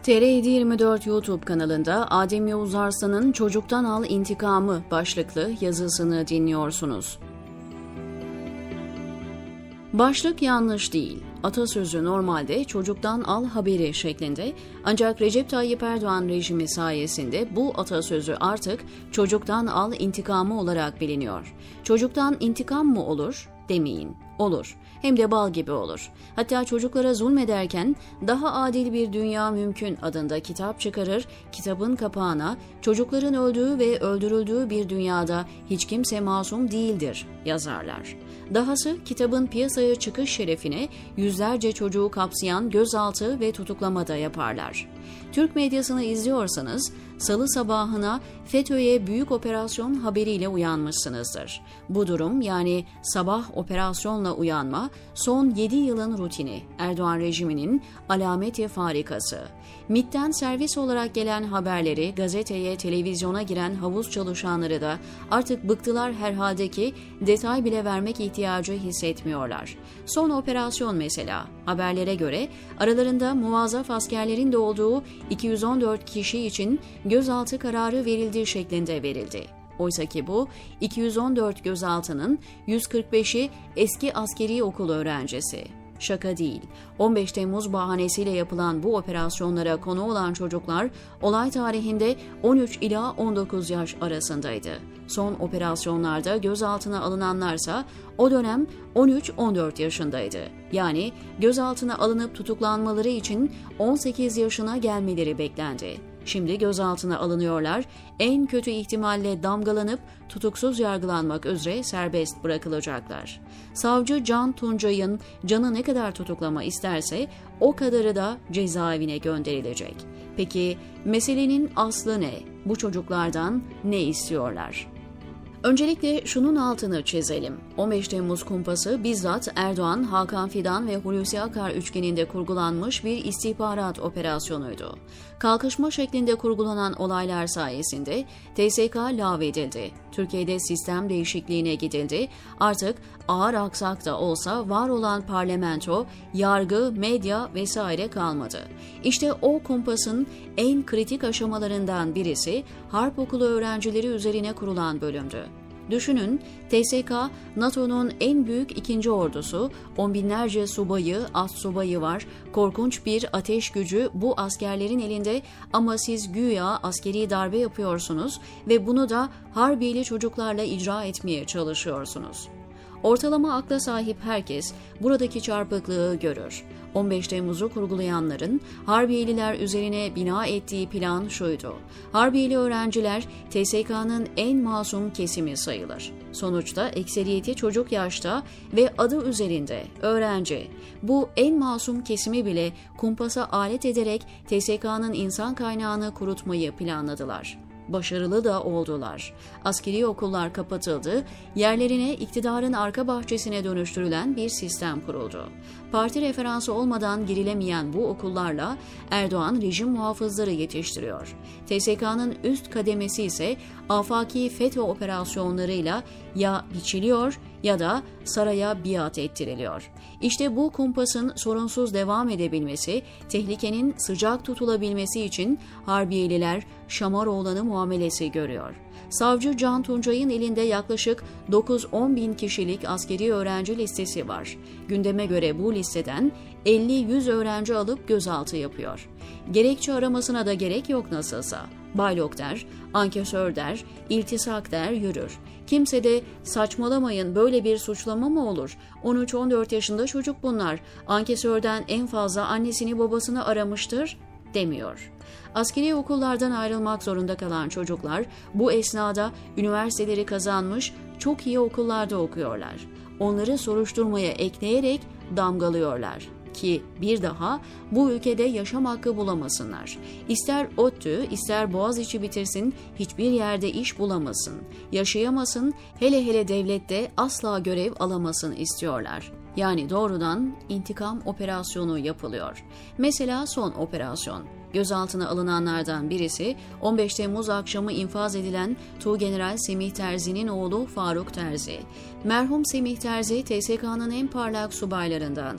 TR724 YouTube kanalında Adem Yavuz Arslan'ın "Çocuktan Al İntikamı" başlıklı yazısını dinliyorsunuz. Başlık yanlış değil. Atasözü normalde "çocuktan al haberi" şeklinde, ancak Recep Tayyip Erdoğan rejimi sayesinde bu atasözü artık "çocuktan al intikamı" olarak biliniyor. Çocuktan intikam mı olur? Demeyin. Olur. Hem de bal gibi olur. Hatta çocuklara zulmederken "Daha adil bir dünya mümkün" adında kitap çıkarır, kitabın kapağına "Çocukların öldüğü ve öldürüldüğü bir dünyada hiç kimse masum değildir" yazarlar. Dahası kitabın piyasaya çıkış şerefine yüzlerce çocuğu kapsayan gözaltı ve tutuklama da yaparlar. Türk medyasını izliyorsanız salı sabahına FETÖ'ye büyük operasyon haberiyle uyanmışsınızdır. Bu durum, yani sabah operasyonla uyanma, son 7 yılın rutini, Erdoğan rejiminin alameti farikası. MİT'ten servis olarak gelen haberleri, gazeteye, televizyona giren havuz çalışanları da artık bıktılar herhalde ki detay bile vermek ihtiyacı hissetmiyorlar. Son operasyon mesela, haberlere göre aralarında muvazzaf askerlerin de olduğu 214 kişi için gözaltı kararı verildiği şeklinde verildi. Oysaki bu 214 gözaltının 145'i eski askeri okul öğrencisi. Şaka değil. 15 Temmuz bahanesiyle yapılan bu operasyonlara konu olan çocuklar olay tarihinde 13 ila 19 yaş arasındaydı. Son operasyonlarda gözaltına alınanlarsa o dönem 13-14 yaşındaydı. Yani gözaltına alınıp tutuklanmaları için 18 yaşına gelmeleri beklendi. Şimdi gözaltına alınıyorlar, en kötü ihtimalle damgalanıp tutuksuz yargılanmak üzere serbest bırakılacaklar. Savcı Can Tuncay'ın canı ne kadar tutuklama isterse o kadarı da cezaevine gönderilecek. Peki meselenin aslı ne? Bu çocuklardan ne istiyorlar? Öncelikle şunun altını çizelim. 15 Temmuz kumpası bizzat Erdoğan, Hakan Fidan ve Hulusi Akar üçgeninde kurgulanmış bir istihbarat operasyonuydu. Kalkışma şeklinde kurgulanan olaylar sayesinde TSK lağvedildi. Türkiye'de sistem değişikliğine gidildi. Artık ağır aksak da olsa var olan parlamento, yargı, medya vesaire kalmadı. İşte o kumpasın en kritik aşamalarından birisi Harp Okulu öğrencileri üzerine kurulan bölümdü. Düşünün, TSK, NATO'nun en büyük ikinci ordusu, on binlerce subayı, astsubayı var, korkunç bir ateş gücü bu askerlerin elinde, ama siz güya askeri darbe yapıyorsunuz ve bunu da harbiyeli çocuklarla icra etmeye çalışıyorsunuz. Ortalama akla sahip herkes buradaki çarpıklığı görür. 15 Temmuz'u kurgulayanların Harbiyeliler üzerine bina ettiği plan şuydu: Harbiyeli öğrenciler TSK'nın en masum kesimi sayılır. Sonuçta ekseriyeti çocuk yaşta ve adı üzerinde öğrenci. Bu en masum kesimi bile kumpasa alet ederek TSK'nın insan kaynağını kurutmayı planladılar. Başarılı da oldular. Askeri okullar kapatıldı, yerlerine iktidarın arka bahçesine dönüştürülen bir sistem kuruldu. Parti referansı olmadan girilemeyen bu okullarla Erdoğan rejim muhafızları yetiştiriyor. TSK'nın üst kademesi ise afaki FETÖ operasyonlarıyla ya biçiliyor ya da saraya biat ettiriliyor. İşte bu kumpasın sorunsuz devam edebilmesi, tehlikenin sıcak tutulabilmesi için Harbiyeliler Şamaroğlan'ı muamelesi görüyor. Savcı Can Tuncay'ın elinde yaklaşık 9-10 bin kişilik askeri öğrenci listesi var. Gündeme göre bu listeden 50-100 öğrenci alıp gözaltı yapıyor. Gerekçe aramasına da gerek yok nasılsa. Baylok der, ankesör der, iltisak der, yürür. Kimse de "Saçmalamayın, böyle bir suçlama mı olur? 13-14 yaşında çocuk bunlar. Ankesörden en fazla annesini babasını aramıştır" demiyor. Askeri okullardan ayrılmak zorunda kalan çocuklar bu esnada üniversiteleri kazanmış çok iyi okullarda okuyorlar. Onları soruşturmaya ekleyerek damgalıyorlar ki bir daha bu ülkede yaşam hakkı bulamasınlar. İster ODTÜ, ister Boğaziçi bitirsin, hiçbir yerde iş bulamasın, yaşayamasın, hele devlette asla görev alamasın istiyorlar. Yani doğrudan intikam operasyonu yapılıyor. Mesela son operasyon. Gözaltına alınanlardan birisi 15 Temmuz akşamı infaz edilen Tuğgeneral Semih Terzi'nin oğlu Faruk Terzi. Merhum Semih Terzi TSK'nın en parlak subaylarındandı.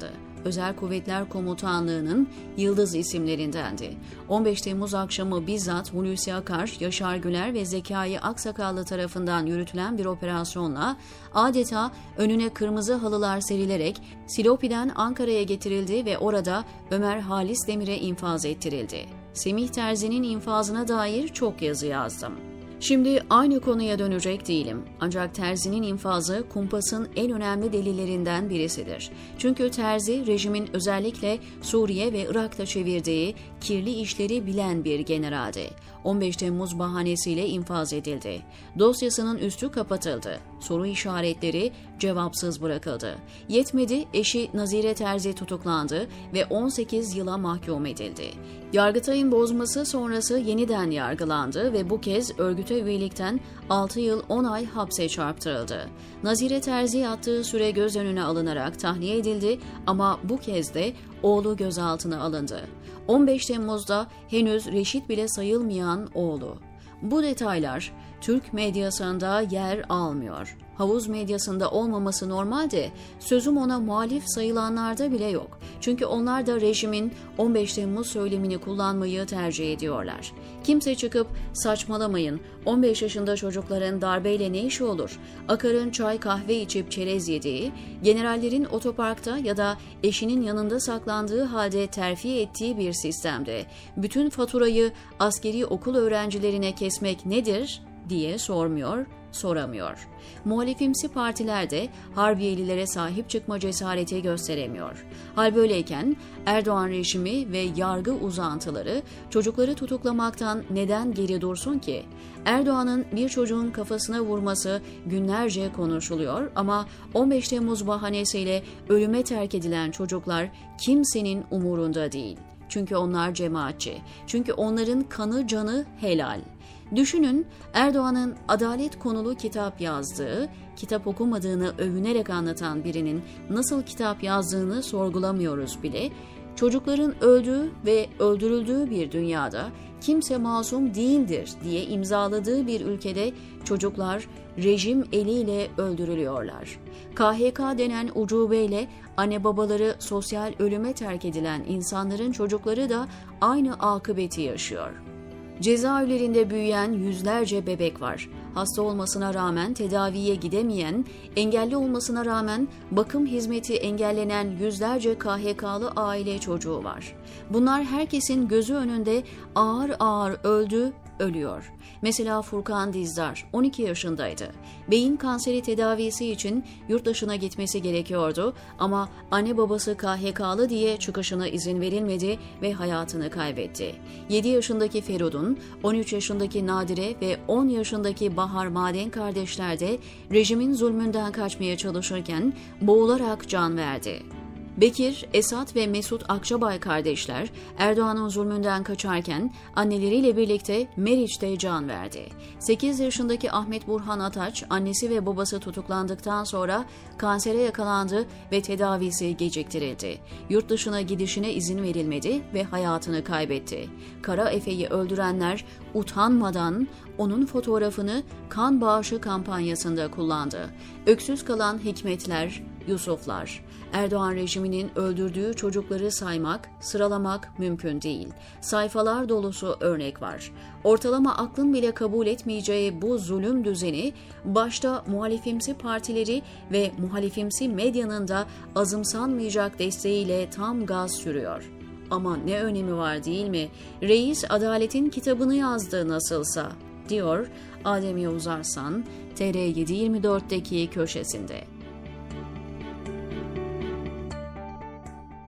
Özel Kuvvetler Komutanlığı'nın yıldız isimlerindendi. 15 Temmuz akşamı bizzat Hulusi Akar, Yaşar Güler ve Zekai Aksakallı tarafından yürütülen bir operasyonla adeta önüne kırmızı halılar serilerek Silopi'den Ankara'ya getirildi ve orada Ömer Halis Demir'e infaz ettirildi. Semih Terzi'nin infazına dair çok yazı yazdım. Şimdi aynı konuya dönecek değilim. Ancak Terzi'nin infazı kumpasın en önemli delillerinden birisidir. Çünkü Terzi, rejimin özellikle Suriye ve Irak'ta çevirdiği kirli işleri bilen bir generaldi. 15 Temmuz bahanesiyle infaz edildi. Dosyasının üstü kapatıldı. Soru işaretleri cevapsız bırakıldı. Yetmedi, eşi Nazire Terzi tutuklandı ve 18 yıla mahkum edildi. Yargıtay'ın bozması sonrası yeniden yargılandı ve bu kez örgüte üyelikten 6 yıl 10 ay hapse çarptırıldı. Nazire Terzi yattığı süre göz önüne alınarak tahliye edildi ama bu kez de oğlu gözaltına alındı. 15 Temmuz'da henüz reşit bile sayılmayan oğlu. Bu detaylar Türk medyasında yer almıyor. Havuz medyasında olmaması normalde sözüm ona muhalif sayılanlarda bile yok. Çünkü onlar da rejimin 15 Temmuz söylemini kullanmayı tercih ediyorlar. Kimse çıkıp saçmalamayın, 15 yaşında çocukların darbeyle ne işi olur? Akar'ın çay kahve içip çerez yediği, generallerin otoparkta ya da eşinin yanında saklandığı halde terfi ettiği bir sistemde bütün faturayı askeri okul öğrencilerine kesmek nedir diye sormuyor, soramıyor. Muhalifimsi partiler de Harbiyelilere sahip çıkma cesareti gösteremiyor. Hal böyleyken Erdoğan rejimi ve yargı uzantıları çocukları tutuklamaktan neden geri dursun ki? Erdoğan'ın bir çocuğun kafasına vurması günlerce konuşuluyor ama 15 Temmuz bahanesiyle ölüme terk edilen çocuklar kimsenin umurunda değil. Çünkü onlar cemaatçi. Çünkü onların kanı canı helal. Düşünün, Erdoğan'ın adalet konulu kitap yazdığı, kitap okumadığını övünerek anlatan birinin nasıl kitap yazdığını sorgulamıyoruz bile. Çocukların öldüğü ve öldürüldüğü bir dünyada kimse masum değildir diye imzaladığı bir ülkede çocuklar rejim eliyle öldürülüyorlar. KHK denen ucubeyle anne babaları sosyal ölüme terk edilen insanların çocukları da aynı akıbeti yaşıyor. Cezaevlerinde büyüyen yüzlerce bebek var. Hasta olmasına rağmen tedaviye gidemeyen, engelli olmasına rağmen bakım hizmeti engellenen yüzlerce KHK'lı aile çocuğu var. Bunlar herkesin gözü önünde ağır ağır öldü, ölüyor. Mesela Furkan Dizdar 12 yaşındaydı. Beyin kanseri tedavisi için yurt dışına gitmesi gerekiyordu ama anne babası KHK'lı diye çıkışına izin verilmedi ve hayatını kaybetti. 7 yaşındaki Ferud'un, 13 yaşındaki Nadire ve 10 yaşındaki Bahar Maden kardeşler de rejimin zulmünden kaçmaya çalışırken boğularak can verdi. Bekir, Esat ve Mesut Akçabay kardeşler Erdoğan'ın zulmünden kaçarken anneleriyle birlikte Meriç'te can verdi. 8 yaşındaki Ahmet Burhan Ataç, annesi ve babası tutuklandıktan sonra kansere yakalandı ve tedavisi geciktirildi. Yurt dışına gidişine izin verilmedi ve hayatını kaybetti. Kara Efe'yi öldürenler utanmadan onun fotoğrafını kan bağışı kampanyasında kullandı. Öksüz kalan Hikmetler, Yusuflar. Erdoğan rejiminin öldürdüğü çocukları saymak, sıralamak mümkün değil. Sayfalar dolusu örnek var. Ortalama aklın bile kabul etmeyeceği bu zulüm düzeni, başta muhalifimsi partileri ve muhalifimsi medyanın da azımsanmayacak desteğiyle tam gaz sürüyor. Ama ne önemi var değil mi? Reis adaletin kitabını yazdı nasılsa, diyor Adem Yavuz Arslan, TR724'deki köşesinde.